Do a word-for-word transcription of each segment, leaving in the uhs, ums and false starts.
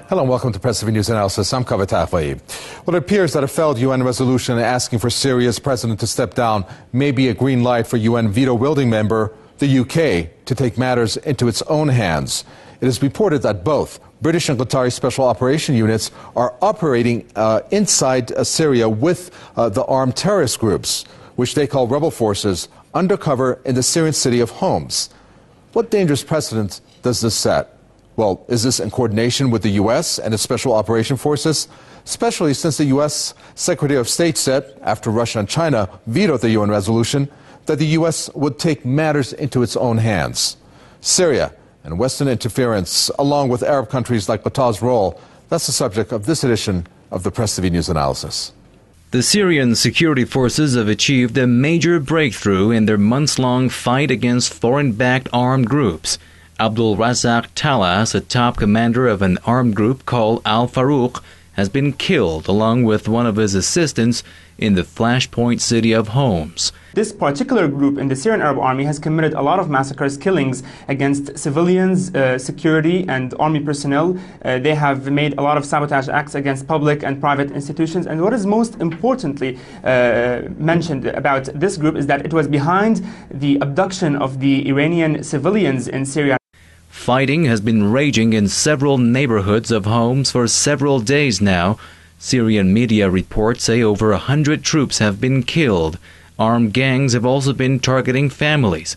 Hello and welcome to Press T V News Analysis. I'm Kaveh Tafai. Well, it appears that a failed U N resolution asking for Syria's president to step down may be a green light for U N veto-wielding member, the U K, to take matters into its own hands. It is reported that both British and Qatari special operation units are operating uh, inside uh, Syria with uh, the armed terrorist groups, which they call rebel forces, undercover in the Syrian city of Homs. What dangerous precedent does this set? Well, is this in coordination with the U S and its special operation forces? Especially since the U S Secretary of State said, after Russia and China vetoed the U N resolution, that the U S would take matters into its own hands. Syria and Western interference, along with Arab countries like Qatar's role, that's the subject of this edition of the Press T V News Analysis. The Syrian security forces have achieved a major breakthrough in their months-long fight against foreign-backed armed groups. Abdul Razak Talas, a top commander of an armed group called Al-Farouq, has been killed along with one of his assistants in the flashpoint city of Homs. This particular group in the Syrian Arab Army has committed a lot of massacres, killings against civilians, uh, security and army personnel. Uh, they have made a lot of sabotage acts against public and private institutions. And what is most importantly uh, mentioned about this group is that it was behind the abduction of the Iranian civilians in Syria. Fighting has been raging in several neighborhoods of Homs for several days now. Syrian media reports say over a hundred troops have been killed. Armed gangs have also been targeting families.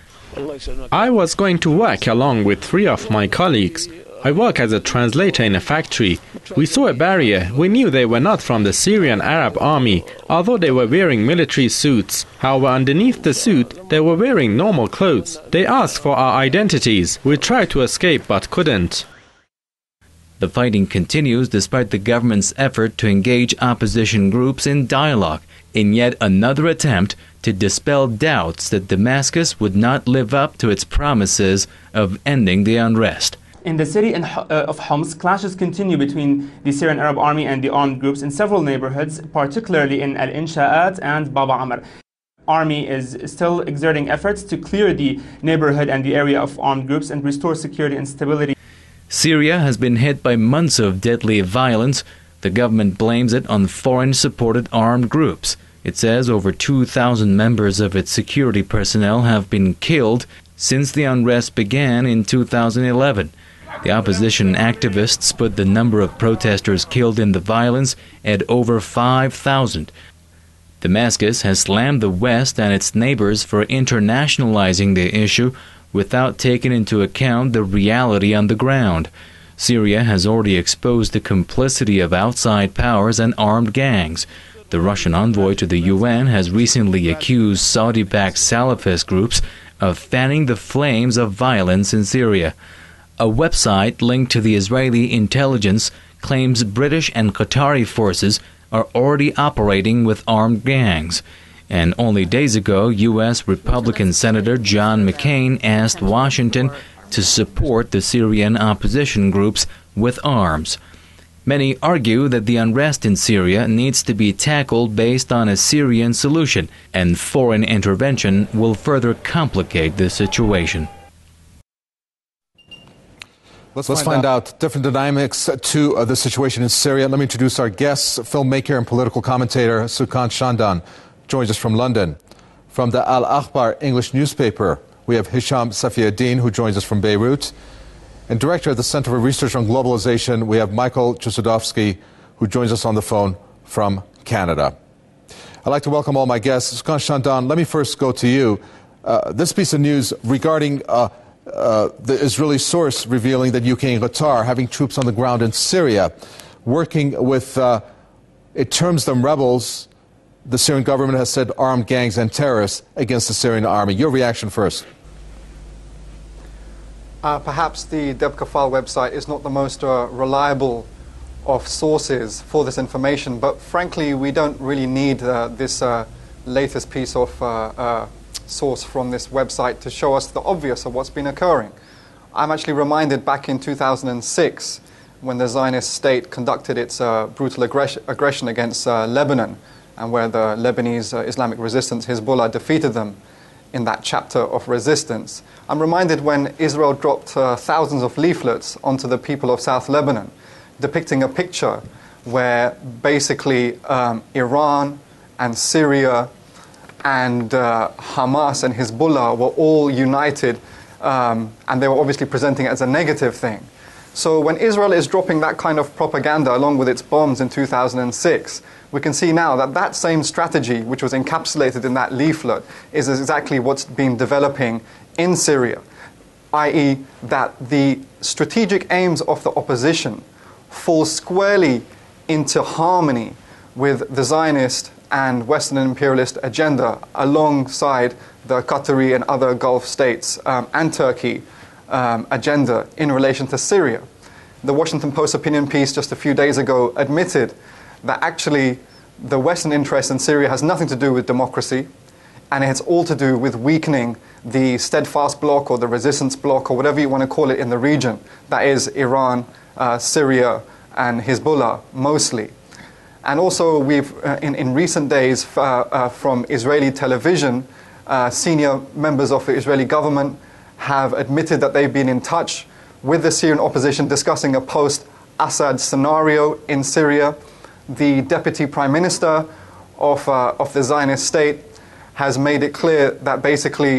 I was going to work along with three of my colleagues. I work as a translator in a factory. We saw a barrier. We knew they were not from the Syrian Arab Army, although they were wearing military suits. However, underneath the suit, they were wearing normal clothes. They asked for our identities. We tried to escape but couldn't. The fighting continues despite the government's effort to engage opposition groups in dialogue, in yet another attempt to dispel doubts that Damascus would not live up to its promises of ending the unrest. In the city of Homs, clashes continue between the Syrian Arab Army and the armed groups in several neighborhoods, particularly in Al-Insha'at and Baba Amr. Army is still exerting efforts to clear the neighborhood and the area of armed groups and restore security and stability. Syria has been hit by months of deadly violence. The government blames it on foreign-supported armed groups. It says over two thousand members of its security personnel have been killed since the unrest began in two thousand eleven. The opposition activists put the number of protesters killed in the violence at over five thousand. Damascus has slammed the West and its neighbors for internationalizing the issue without taking into account the reality on the ground. Syria has already exposed the complicity of outside powers and armed gangs. The Russian envoy to the U N has recently accused Saudi-backed Salafist groups of fanning the flames of violence in Syria. A website linked to the Israeli intelligence claims British and Qatari forces are already operating with armed gangs. And only days ago, U S Republican Senator John McCain asked Washington to support the Syrian opposition groups with arms. Many argue that the unrest in Syria needs to be tackled based on a Syrian solution, and foreign intervention will further complicate the situation. Let's, Let's find, find out. out different dynamics to uh, the situation in Syria. Let me introduce our guest, filmmaker and political commentator Sukhan Shandan, joins us from London. From the Al-Akhbar English newspaper, we have Hisham Safiuddin, who joins us from Beirut. And director of the Center for Research on Globalization, we have Michael Chossudovsky, who joins us on the phone from Canada. I'd like to welcome all my guests. Sukhan Shandan, let me first go to you. Uh, this piece of news regarding uh, uh, the Israeli source revealing that U K and Qatar having troops on the ground in Syria, working with, uh, it terms them rebels. The Syrian government has said armed gangs and terrorists against the Syrian army. Your reaction first. Uh, perhaps the Devkafal website is not the most uh, reliable of sources for this information, but frankly, we don't really need uh, this uh, latest piece of uh, uh, source from this website to show us the obvious of what's been occurring. I'm actually reminded back in two thousand six when the Zionist state conducted its uh, brutal aggression, aggression against uh, Lebanon, and where the Lebanese uh, Islamic resistance, Hezbollah, defeated them in that chapter of resistance. I'm reminded when Israel dropped uh, thousands of leaflets onto the people of South Lebanon, depicting a picture where basically um, Iran and Syria and uh, Hamas and Hezbollah were all united, um, and they were obviously presenting it as a negative thing. So when Israel is dropping that kind of propaganda along with its bombs in two thousand six, we can see now that that same strategy, which was encapsulated in that leaflet, is exactly what's been developing in Syria, that is that the strategic aims of the opposition fall squarely into harmony with the Zionist and Western imperialist agenda alongside the Qatari and other Gulf states um, and Turkey um, agenda in relation to Syria. The Washington Post opinion piece just a few days ago admitted that actually the Western interest in Syria has nothing to do with democracy, and it's all to do with weakening the steadfast bloc or the resistance bloc or whatever you want to call it in the region, that is Iran, uh, Syria and Hezbollah mostly. And also we've, uh, in, in recent days uh, uh, from Israeli television, uh, senior members of the Israeli government have admitted that they've been in touch with the Syrian opposition discussing a post-Assad scenario in Syria. The deputy prime minister of, uh, of the Zionist state has made it clear that basically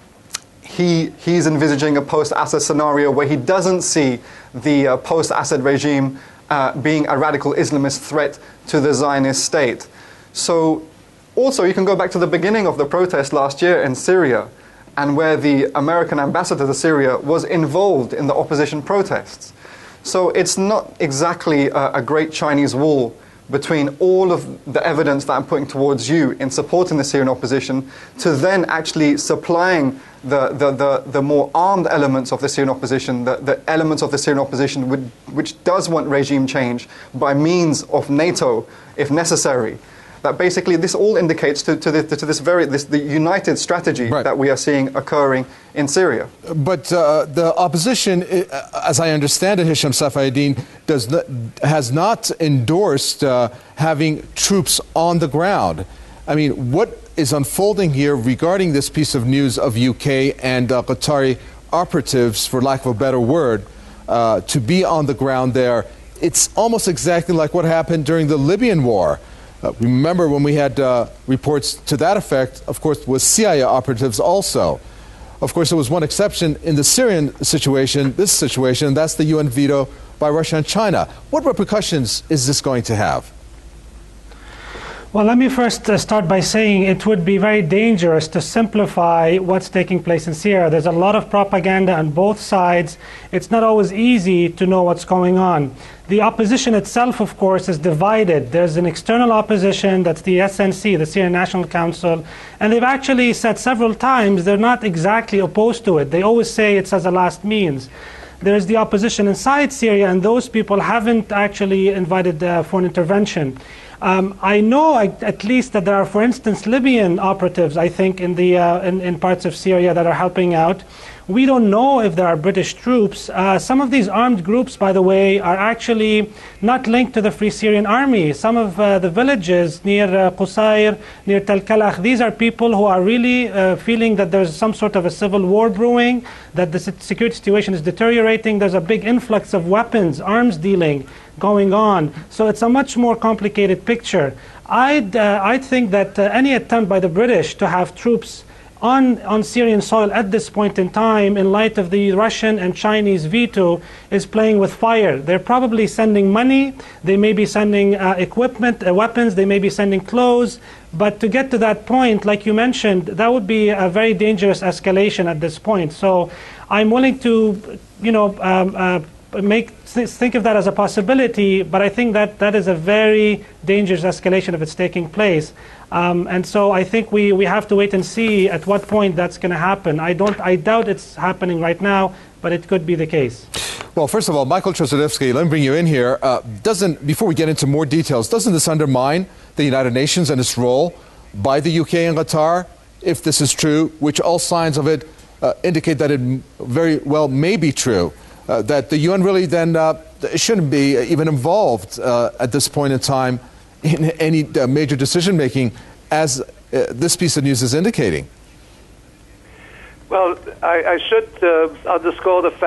he, he's envisaging a post-Assad scenario where he doesn't see the uh, post-Assad regime uh, being a radical Islamist threat to the Zionist state. So also you can go back to the beginning of the protest last year in Syria, and where the American ambassador to Syria was involved in the opposition protests. So it's not exactly a, a great Chinese wall between all of the evidence that I'm putting towards you in supporting the Syrian opposition to then actually supplying the, the, the, the more armed elements of the Syrian opposition, the, the elements of the Syrian opposition which, which does want regime change by means of NATO, if necessary. That basically this all indicates to, to, the, to this very this, the united strategy right. that we are seeing occurring in Syria. But uh, the opposition, as I understand it, Hisham Safieddine, does not, has not endorsed uh, having troops on the ground. I mean, what is unfolding here regarding this piece of news of U K and uh, Qatari operatives, for lack of a better word, uh, to be on the ground there? It's almost exactly like what happened during the Libyan war. Uh, remember when we had uh, reports to that effect, of course, with C I A operatives also. Of course, there was one exception in the Syrian situation, this situation, and that's the U N veto by Russia and China. What repercussions is this going to have? Well, let me first uh, start by saying it would be very dangerous to simplify what's taking place in Syria. There's a lot of propaganda on both sides. It's not always easy to know what's going on. The opposition itself, of course, is divided. There's an external opposition, that's the S N C, the Syrian National Council, and they've actually said several times they're not exactly opposed to it. They always say it's as a last means. There's the opposition inside Syria, and those people haven't actually invited uh, for an intervention. Um, I know I, at least that there are, for instance, Libyan operatives, I think, in, the, uh, in, in parts of Syria that are helping out. We don't know if there are British troops. Uh, some of these armed groups, by the way, are actually not linked to the Free Syrian Army. Some of uh, the villages near uh, Qusayr, near Tel Kalakh, these are people who are really uh, feeling that there's some sort of a civil war brewing, that the security situation is deteriorating. There's a big influx of weapons, arms dealing going on. So it's a much more complicated picture. I'd, uh, I'd think that uh, any attempt by the British to have troops On, on Syrian soil at this point in time, in light of the Russian and Chinese veto, is playing with fire. They're probably sending money, they may be sending uh, equipment, uh, weapons, they may be sending clothes, but to get to that point, like you mentioned, that would be a very dangerous escalation at this point. So I'm willing to, you know, um, uh, make think of that as a possibility, but I think that that is a very dangerous escalation if it's taking place. Um, and so I think we, we have to wait and see at what point that's going to happen. I don't I doubt it's happening right now, but it could be the case. Well, first of all, Michael Trzodowski, let me bring you in here. Uh, doesn't before we get into more details, doesn't this undermine the United Nations and its role by the U K and Qatar, if this is true, which all signs of it uh, indicate that it very well may be true? Uh, that the U N really then uh, shouldn't be even involved uh, at this point in time in any uh, major decision making, as uh, this piece of news is indicating. Well, I, I should uh, underscore the fact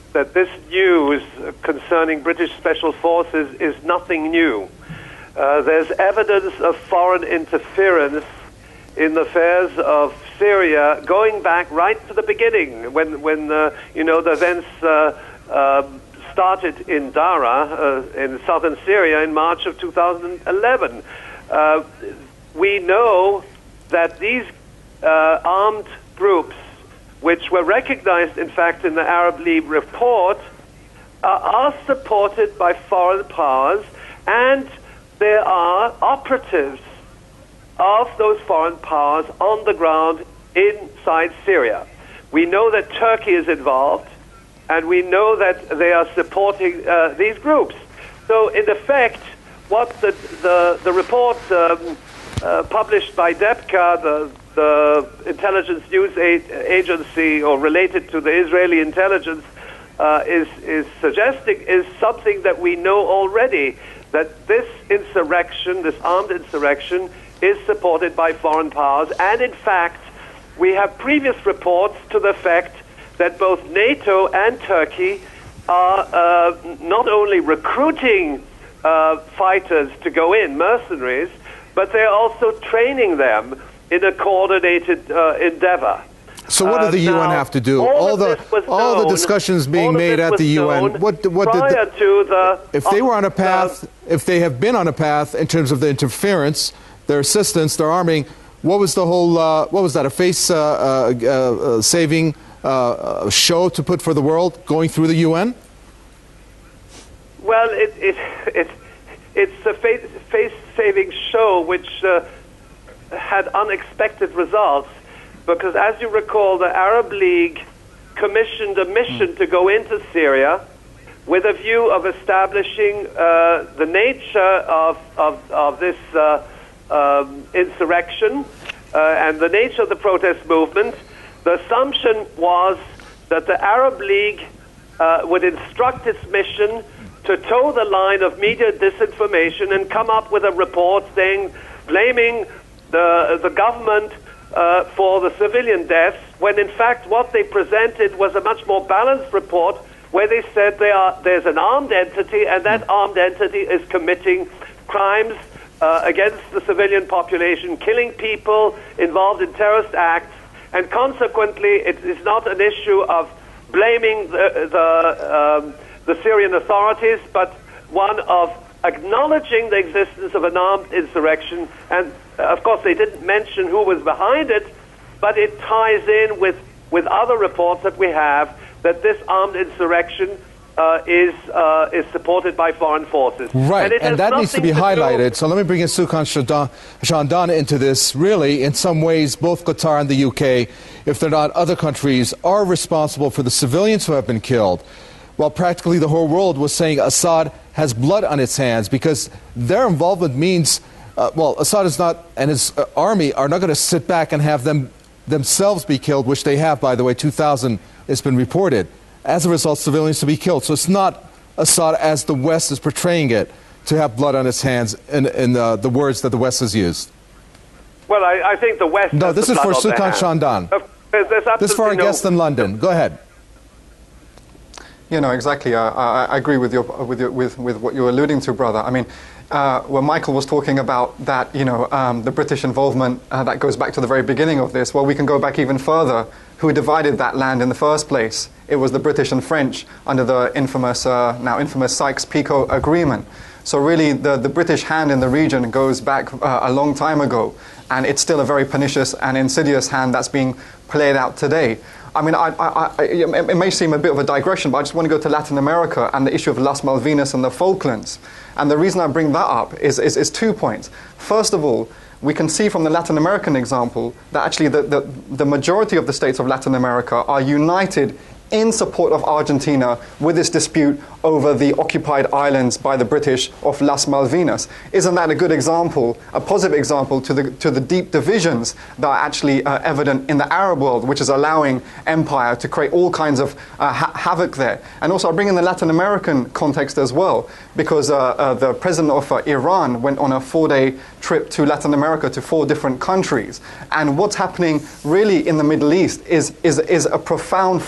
that this news concerning British Special Forces is nothing new. Uh, there's evidence of foreign interference in the affairs of Syria going back right to the beginning, when, when uh, you know, the events uh, uh, started in Dara, uh, in southern Syria, in March of two thousand eleven. Uh, we know that these uh, armed groups, which were recognized, in fact, in the Arab League report, uh, are supported by foreign powers, and there are operatives of those foreign powers on the ground inside Syria. We know that Turkey is involved, and we know that they are supporting uh, these groups. So, in effect, what the, the, the report um, uh, published by DEPCA, the, the intelligence news agency or related to the Israeli intelligence, uh, is, is suggesting is something that we know already, that this insurrection, this armed insurrection, is supported by foreign powers. And in fact, we have previous reports to the fact that both NATO and Turkey are uh, not only recruiting uh, fighters to go in, mercenaries, but they're also training them in a coordinated uh, endeavor. So what did the uh, U N now, have to do? All, All the all known, the discussions being made at the U N. What what did prior the, to the if they were on a path? Uh, if they have been on a path in terms of the interference, their assistance, their arming, what was the whole? Uh, what was that? A face uh, uh, uh, saving uh, show to put for the world going through the U N? Well, it it it it's a face face saving show which uh, had unexpected results. Because as you recall, the Arab League commissioned a mission mm. to go into Syria with a view of establishing uh, the nature of, of, of this uh, um, insurrection uh, and the nature of the protest movement. The assumption was that the Arab League uh, would instruct its mission to toe the line of media disinformation and come up with a report saying, blaming the, the government Uh, for the civilian deaths, when in fact what they presented was a much more balanced report where they said they are, there's an armed entity, and that armed entity is committing crimes uh, against the civilian population, killing people involved in terrorist acts, and consequently it is not an issue of blaming the, the, um, the Syrian authorities, but one of acknowledging the existence of an armed insurrection. And uh, of course they didn't mention who was behind it, but it ties in with, with other reports that we have that this armed insurrection uh, is uh, is supported by foreign forces. Right, and, and that needs to be to highlighted. So let me bring in Sukan Shandan into this. Really, in some ways, both Qatar and the U K, if they're not other countries, are responsible for the civilians who have been killed. While practically the whole world was saying Assad has blood on its hands, because their involvement means, uh, well, Assad is not, and his uh, army are not going to sit back and have them themselves be killed, which they have, by the way, two thousand has been reported. As a result, civilians to be killed. So it's not Assad as the West is portraying it, to have blood on its hands in, in uh, the words that the West has used. Well, I, I think the West No, has this the is for blood on Sukan Shandan. Uh, there's, there's this is for our no guest in London. Go ahead. You know, exactly. Uh, I, I agree with, your, with, your, with, with what you're alluding to, brother. I mean, uh, when Michael was talking about that, you know, um, the British involvement, uh, that goes back to the very beginning of this. Well, we can go back even further. Who divided that land in the first place? It was the British and French under the infamous, uh, now infamous Sykes-Picot Agreement. So really, the, the British hand in the region goes back uh, a long time ago, and it's still a very pernicious and insidious hand that's being played out today. I mean, I, I, I, it may seem a bit of a digression, but I just want to go to Latin America and the issue of Las Malvinas and the Falklands. And the reason I bring that up is, is, is two points. First of all, we can see from the Latin American example that actually the, the, the majority of the states of Latin America are united in support of Argentina with this dispute over the occupied islands by the British of Las Malvinas. Isn't that a good example, a positive example to the, to the deep divisions that are actually uh, evident in the Arab world, which is allowing empire to create all kinds of uh, ha havoc there? And also I bring in the Latin American context as well, because uh, uh, the president of uh, Iran went on a four-day trip to Latin America to four different countries. And what's happening really in the Middle East is, is, is a profound fracturing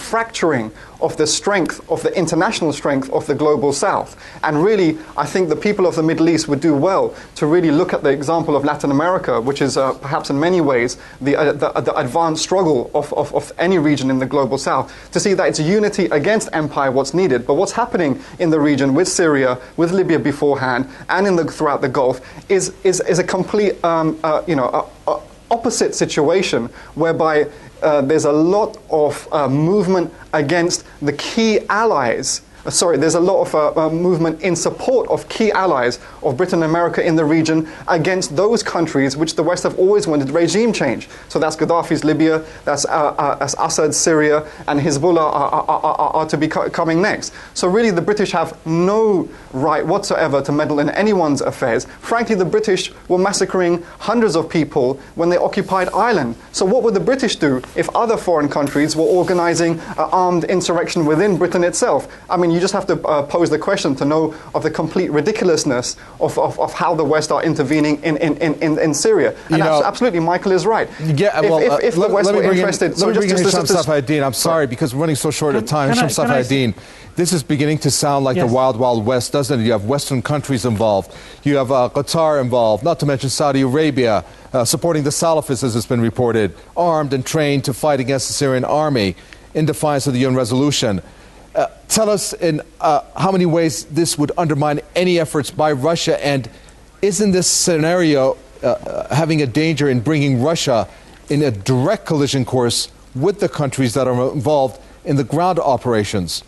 massacring of the strength, of the international strength of the global South. And really, I think the people of the Middle East would do well to really look at the example of Latin America, which is uh, perhaps in many ways the, uh, the, the advanced struggle of, of, of any region in the global South, to see that it's unity against empire what's needed. But what's happening in the region with Syria, with Libya beforehand, and in the, throughout the Gulf is, is, is a complete, um, uh, you know, uh, uh, opposite situation whereby uh, there's a lot of uh, movement against the key allies. Uh, sorry, there's a lot of uh, uh, movement in support of key allies of Britain and America in the region against those countries which the West have always wanted regime change. So that's Gaddafi's Libya, that's, uh, uh, that's Assad's Syria, and Hezbollah are, are, are, are to be co coming next. So really the British have no right whatsoever to meddle in anyone's affairs. Frankly, the British were massacring hundreds of people when they occupied Ireland. So what would the British do if other foreign countries were organizing uh, armed insurrection within Britain itself? I mean, you just have to uh, pose the question to know of the complete ridiculousness of, of, of how the West are intervening in, in, in, in Syria. And you know, absolutely, Michael is right. Yeah, well, if, if, if uh, the West were interested... In, so let me bring in Hisham Safaeddin. I'm sorry, because we're running so short of time. Hisham Safaeddin, this is beginning to sound like yes. the Wild Wild West, doesn't it? You have Western countries involved. You have uh, Qatar involved, not to mention Saudi Arabia, uh, supporting the Salafists, as it's been reported, armed and trained to fight against the Syrian army in defiance of the U N resolution. Uh, tell us in uh, how many ways this would undermine any efforts by Russia, and isn't this scenario uh, uh, having a danger in bringing Russia in a direct collision course with the countries that are involved in the ground operations?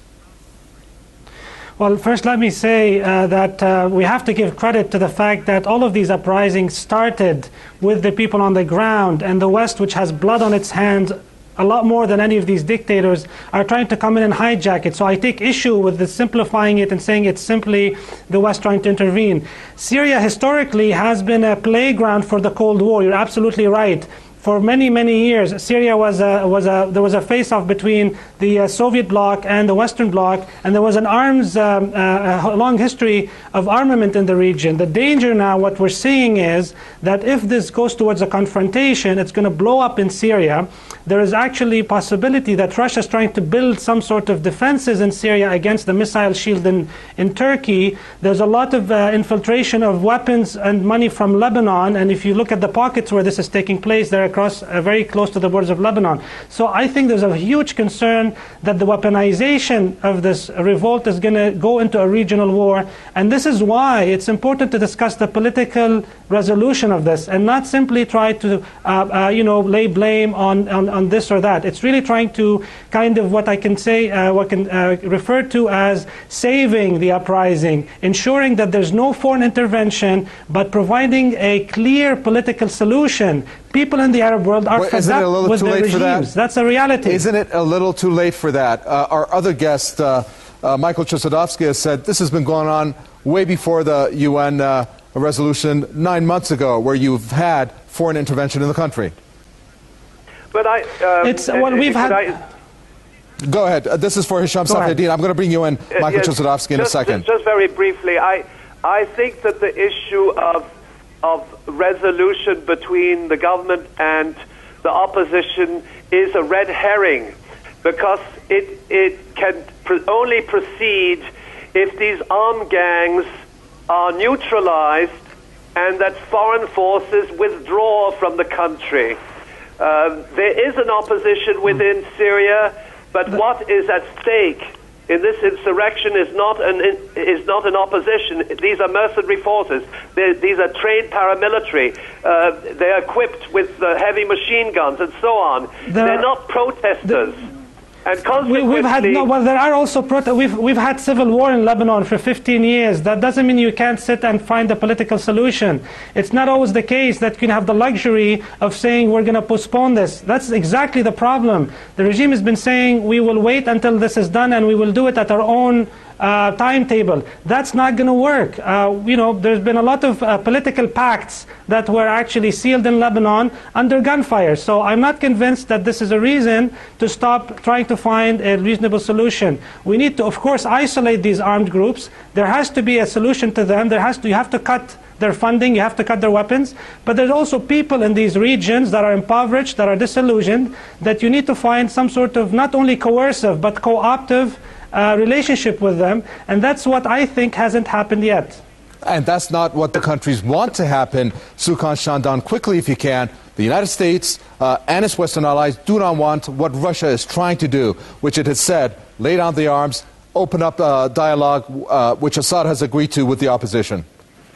Well, first let me say uh, that uh, we have to give credit to the fact that all of these uprisings started with the people on the ground, and the West, which has blood on its hands a lot more than any of these dictators, are trying to come in and hijack it. So I take issue with the simplifying it and saying it's simply the West trying to intervene. Syria historically has been a playground for the Cold War. You're absolutely right. For many, many years, Syria was a, was a, there was a face-off between the uh, Soviet bloc and the Western bloc, and there was an arms, um, uh, a long history of armament in the region. The danger now, what we're seeing is that if this goes towards a confrontation, it's going to blow up in Syria. There is actually a possibility that Russia is trying to build some sort of defenses in Syria against the missile shield in, in Turkey. There's a lot of uh, infiltration of weapons and money from Lebanon, and if you look at the pockets where this is taking place, they're across, uh, very close to the borders of Lebanon. So I think there's a huge concern that the weaponization of this revolt is going to go into a regional war, and this is why it's important to discuss the political resolution of this and not simply try to uh, uh, you know, lay blame on, on, on this or that. It's really trying to kind of what I can say, uh, what can uh, refer to as saving the uprising, ensuring that there's no foreign intervention, but providing a clear political solution. People in the Arab world are fed up with their regimes. That's a reality. Isn't it a little too late for that? Uh, our other guest, uh, uh, Michael Chossudovsky, has said this has been going on way before the U N uh, resolution nine months ago, where you've had foreign intervention in the country. But I... Um, it's what we've had... I, Go ahead. Uh, this is for Hisham Safaeddin. I'm going to bring you in, Michael uh, yes, Chossudovsky, in just, a second. Just, just very briefly, I, I think that the issue of of resolution between the government and the opposition is a red herring, because it, it can pr only proceed if these armed gangs are neutralized and that foreign forces withdraw from the country. Uh, there is an opposition within Syria, but what is at stake in this insurrection is not an is not an opposition. These are mercenary forces. They're, these are trained paramilitary. Uh, they're equipped with uh, heavy machine guns and so on. The, They're not protesters. The, and consequently, we, we've had no. Well, there are also prote we've we've had civil war in Lebanon for fifteen years. That doesn't mean you can't sit and find a political solution. It's not always the case that you can have the luxury of saying we're going to postpone this. That's exactly the problem. The regime has been saying we will wait until this is done and we will do it at our own uh, timetable. That's not going to work. Uh, you know, there's been a lot of uh, political pacts that were actually sealed in Lebanon under gunfire. So I'm not convinced that this is a reason to stop trying to find a reasonable solution. We need to, of course, isolate these armed groups. There has to be a solution to them. There has to, you have to cut their funding, you have to cut their weapons. But there's also people in these regions that are impoverished, that are disillusioned, that you need to find some sort of not only coercive but co-optive uh, relationship with them. And that's what I think hasn't happened yet. And that's not what the countries want to happen. Sukhan Shandan, quickly if you can. The United States uh, and its Western allies do not want what Russia is trying to do, which it has said, lay down the arms, open up uh, dialogue, uh, which Assad has agreed to with the opposition.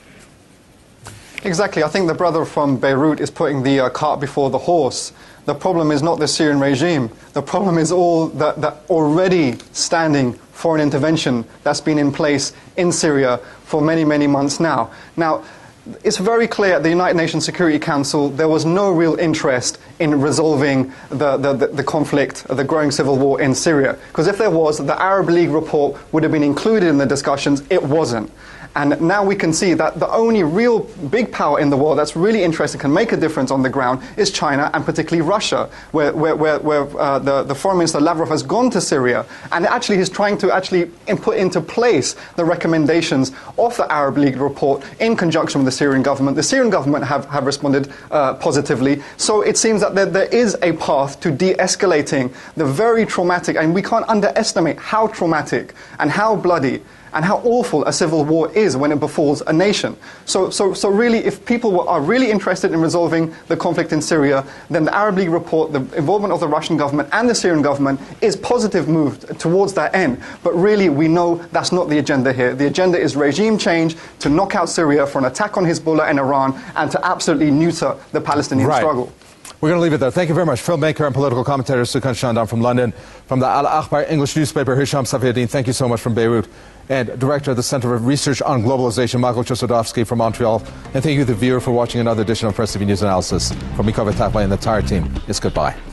Exactly. I think the brother from Beirut is putting the uh, cart before the horse. The problem is not the Syrian regime. The problem is all the, the already standing foreign intervention that's been in place in Syria for many, many months now. Now, it's very clear at the United Nations Security Council there was no real interest in resolving the, the, the conflict, the growing civil war in Syria. Because if there was, the Arab League report would have been included in the discussions. It wasn't. And now we can see that the only real big power in the world that's really interested, can make a difference on the ground, is China, and particularly Russia, where, where, where, where uh, the, the Foreign Minister Lavrov has gone to Syria and actually is trying to actually put into place the recommendations of the Arab League report in conjunction with the Syrian government. The Syrian government have, have responded uh, positively. So it seems that there, there is a path to de-escalating the very traumatic, and we can't underestimate how traumatic and how bloody and how awful a civil war is when it befalls a nation. So, so, so really, if people are really interested in resolving the conflict in Syria, then the Arab League report, the involvement of the Russian government and the Syrian government is positive move towards that end. But really, we know that's not the agenda here. The agenda is regime change to knock out Syria for an attack on Hezbollah and Iran and to absolutely neuter the Palestinian right. struggle. We're going to leave it there. Thank you very much. Filmmaker and political commentator Sukhan Shandan from London. From the Al-Akhbar English newspaper, Hisham Safiuddin, thank you so much from Beirut. And Director of the Center of Research on Globalization, Michael Chossudovsky from Montreal. And thank you, the viewer, for watching another edition of Press T V News Analysis. From me, Kaveh Taplai, and the entire team, it's goodbye.